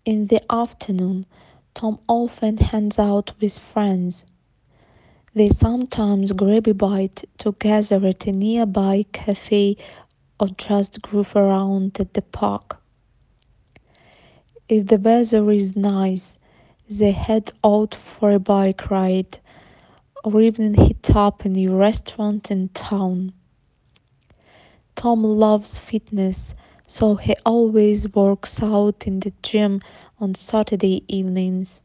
In the afternoon, Tom often hangs out with friends. They sometimes grab a bite together at a nearby cafe or just groove around at the park. If the weather is nice, they head out for a bike ride or even hit up a new restaurant in town. Tom loves fitness, so he always works out in the gym on Saturday evenings.